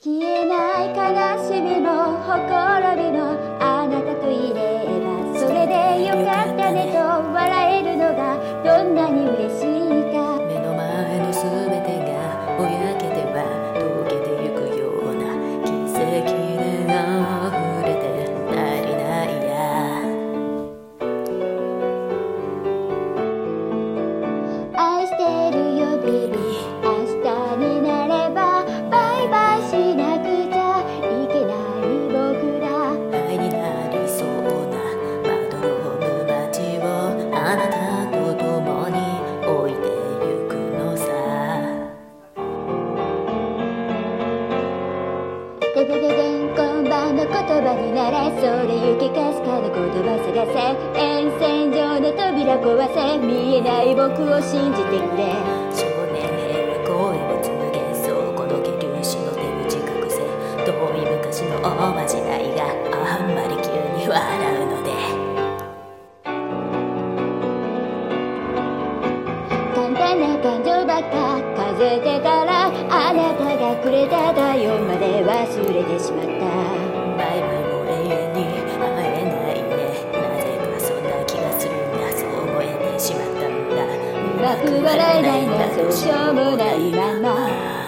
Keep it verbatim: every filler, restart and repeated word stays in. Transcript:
消えない悲しみもほころびもあなたといればそれでよかったねと笑えるのがどんなに嬉しいか。 目の前のすべてがぼやけては溶けてゆくような奇跡で溢れて足りないや。 愛してるよベビー、明日になればバイバイしなくちゃいけない僕だ。 愛になりそうなまどろむ街をあなたと共に置いてゆくのさ。 ででででん今晩の言葉になれ、それ行きかすかな言葉探せ、沿線上の扉壊せ、見えない僕を信じてくれ。 少年へ声を紡げ、そうこのけ粒子の手打ち隠せ、遠い昔のおまじないがあんまり急に笑うので。 簡単な感情ばっか数えてたらあなたがくれた太陽まで忘れてしまった。 バイバイも永遠に会えないね、なぜかそんな気がするんだ、そう思えてしまったんだ。 うまく笑えないんだ、そうしようもないまま。